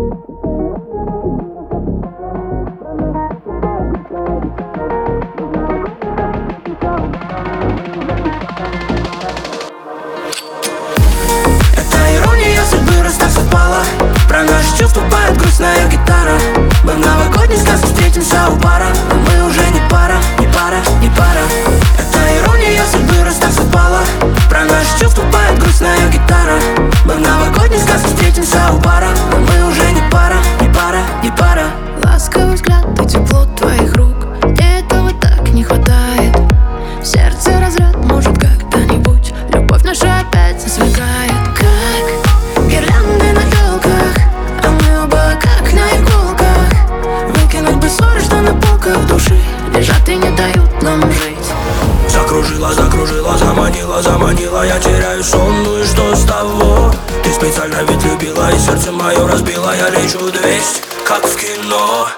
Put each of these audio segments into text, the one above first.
Про наши чувства поет грустная гитара. Мы в новогодней сказке встретимся у бара, но мы уже не пара, не пара, не пара. Это ирония судьбы, раз так совпало. Про наши чувства поет грустная гитара. Мы в новогодней сказке встретимся у бара, но мы уже не пара, не пара, не пара. Ласковый взгляд и тепло твоих рук, мне этого так не хватает. В сердце разряд, может когда-нибудь любовь наша опять засвекает. Как гирлянды на елках, а мы оба как на иголках. Выкинуть бы ссоры, что на полках души лежат и не дают нам жить. Закружила, закружила, заманила, заманила, я теряю сон, ну и что с того? Ты специально ведь любила и сердце мое разбила. Я лечу 200, как в кино.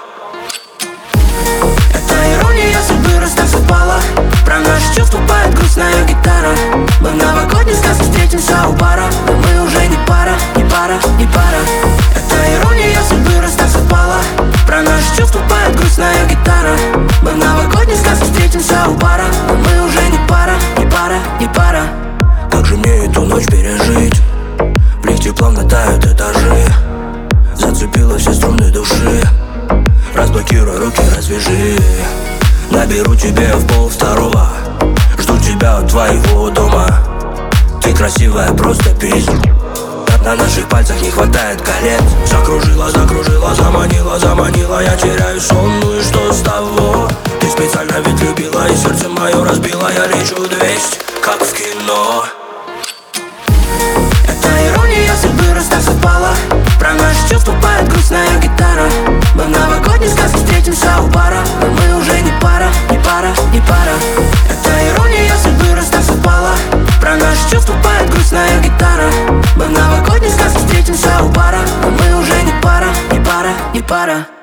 Это ирония судьбы, раз так совпало. Про наши чувства поет грустная гитара. Мы в новогодней сказке встретимся у бара, но мы уже не пара, не пара, не пара. Это ирония судьбы, раз так совпало. Про наши чувства поет грустная гитара. Мы в новогодней сказке встретимся у бара, но мы уже не пара, не пара, не пара. Как же мне эту ночь пережить? В лифте плавно тают этажи. Зацепила все струны души. Разблокируй руки, развяжи. Наберу тебе в 1:30. Жду тебя у твоего дома. Ты красивая, просто пиздец. На наших пальцах не хватает колец. Закружила, закружила, заманила, заманила, я теряю сон, ну и что с того? Ты специально ведь любила и сердце мое разбила. Я лечу 200, как в кино. Это ирония судьбы, раз так совпало. Про наши чувства поет грустная гитара. Мы в новогодней сказке встретимся у бара, но мы уже не пара, не пара, не пара. Это ирония судьбы, раз так совпало. Про наши чувства поет грустная гитара. Мы в новогодней сказке встретимся у бара, но мы уже не пара, не пара, не пара.